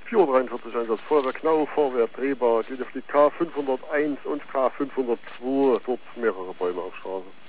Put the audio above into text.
443 Einsatz, Feuerwehr Knau, Vorwärts, drehbar, geht auf die K501 und K502, dort mehrere Bäume auf Straße.